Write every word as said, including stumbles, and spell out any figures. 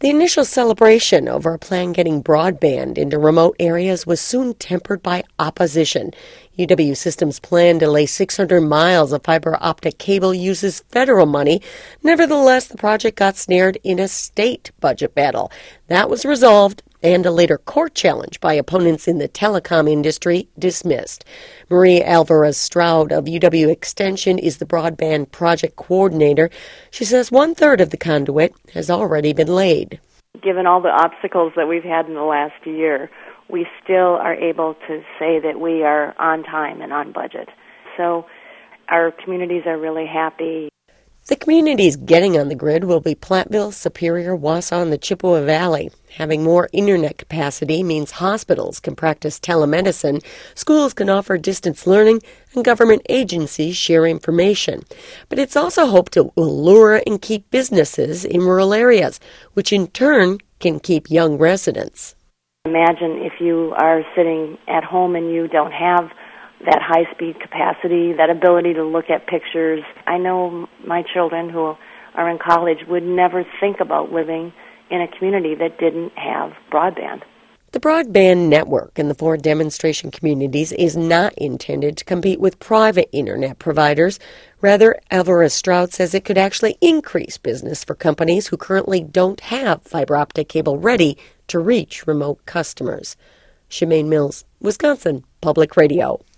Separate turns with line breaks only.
The initial celebration over a plan getting broadband into remote areas was soon tempered by opposition. U W Systems' plan to lay six hundred miles of fiber optic cable uses federal money. Nevertheless, the project got snared in a state budget battle. That was resolved, and a later court challenge by opponents in the telecom industry dismissed. Marie Alvarez Stroud of U W Extension is the broadband project coordinator. She says one-third of the conduit has already been laid.
Given all the obstacles that we've had in the last year, we still are able to say that we are on time and on budget. So our communities are really happy.
The communities getting on the grid will be Platteville, Superior, Wausau, and the Chippewa Valley. Having more internet capacity means hospitals can practice telemedicine, schools can offer distance learning, and government agencies share information. But it's also hoped to lure and keep businesses in rural areas, which in turn can keep young residents.
Imagine if you are sitting at home and you don't have that high-speed capacity, that ability to look at pictures. I know my children who are in college would never think about living in a community that didn't have broadband.
The broadband network in the four demonstration communities is not intended to compete with private internet providers. Rather, Alvarez Stroud says it could actually increase business for companies who currently don't have fiber optic cable ready to reach remote customers. Shemaine Mills, Wisconsin Public Radio.